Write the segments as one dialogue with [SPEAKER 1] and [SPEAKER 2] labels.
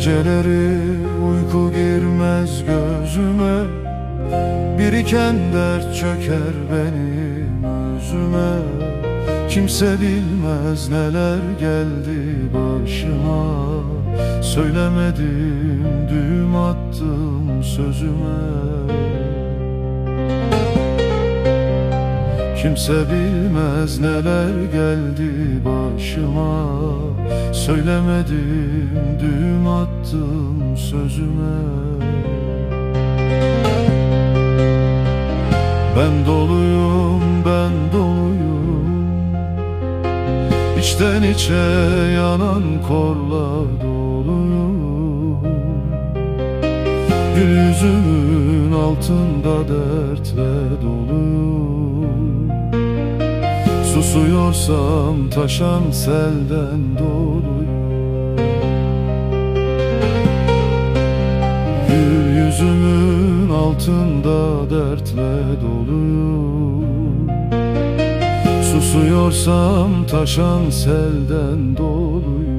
[SPEAKER 1] Geceleri uyku girmez gözüme, biriken dert çöker benim özüme. Kimse bilmez neler geldi başıma, söylemedim düğüm attım sözüme. Kimse bilmez neler geldi başıma, söylemedim düğüm attım sözüme. Ben doluyum, ben doluyum, İçten içe yanan korla doluyum. Gül yüzümün altında dertle doluyum. Susuyorsam taşan selden doluyum. Gül yüzümün altında dertle doluyum. Susuyorsam taşan selden doluyum.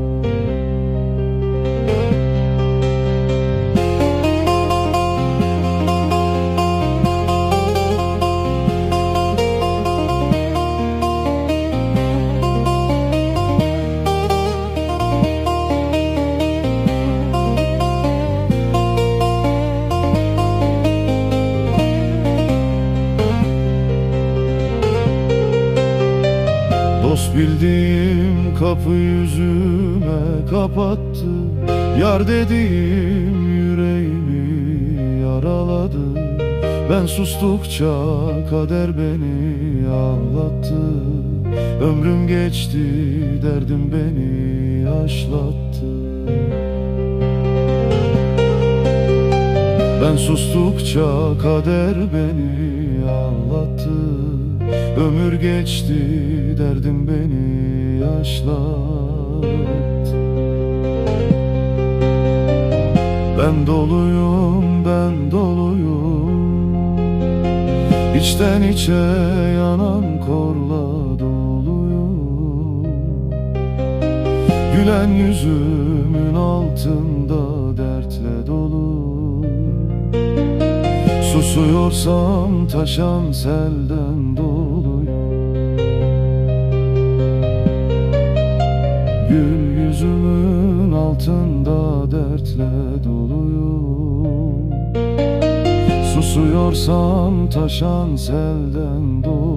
[SPEAKER 1] Dost bildiğim kapı yüzüme kapattı, yar dediğim yüreğimi yaraladı. Ben sustukça kader beni ağlattı. Ömrüm geçti, derdim beni yaşlattı. Ben sustukça kader beni ağlattı. Ömür geçti, derdim beni yaşlattı. Ben doluyum, ben doluyum, İçten içe yanan korla doluyum. Gülen yüzümün altında dertle dolu. Susuyorsam taşan selden doluyum. Gül yüzümün altında dertle doluyum. Susuyorsam taşan selden doluyum.